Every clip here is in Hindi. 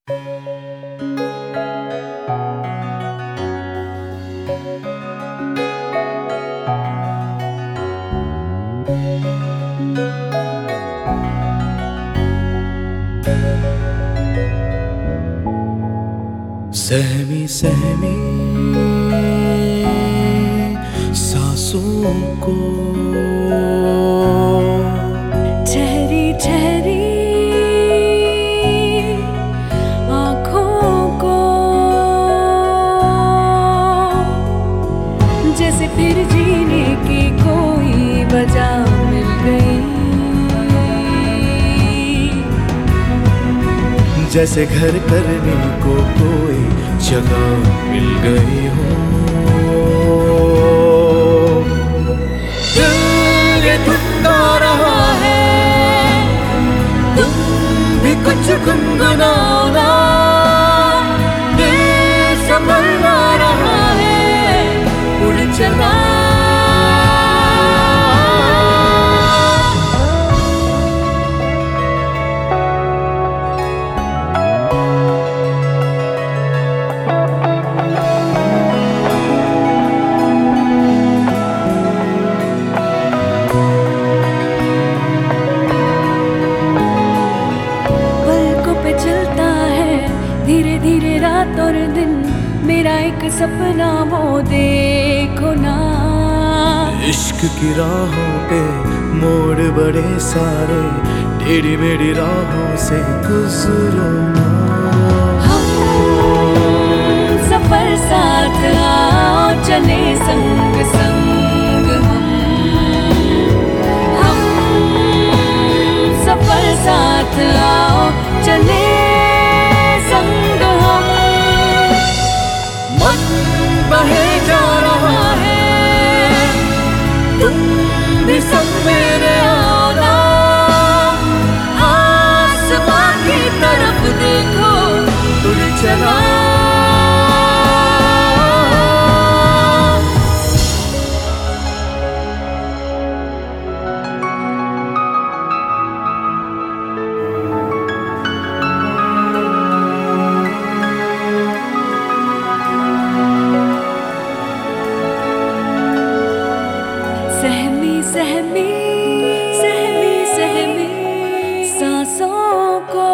सहमी सहमी सांसों को, ठहरी ठहरी आँखों को, जैसे फिर जीने की कोई वजह मिल गई, जैसे घर करने को कोई जगह मिल गई हो। दिल ये धुंधा रहा है, तुम भी कुछ गुनगुनाना। दिल संभलना रहा है, उड़ चला। धीरे धीरे रात और दिन, मेरा एक सपना वो देखो ना। इश्क की राहों पे मोड़ बड़े सारे, टेढ़ी मेढ़ी राहों से गुजरो ना। हम सफर साथ आओ, चले संग संग हम सफर साथ आओ, चले संग हम। मन बहे जा रहा है, तुम भी संग मेरे आना। आसमां की तरफ देखो, उड़ चला। सहमी सहमी सहमी सहमी सांसों को,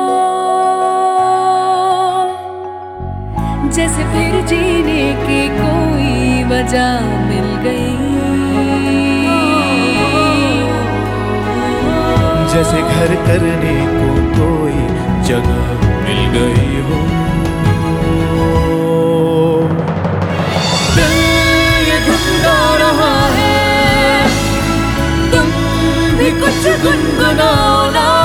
जैसे फिर जीने की कोई वजह मिल गई, जैसे घर करने को कोई जगह मिल गई हो। दिल ये धुंधा रहा है, तुम भी कुछ गुनगुनाओ ना।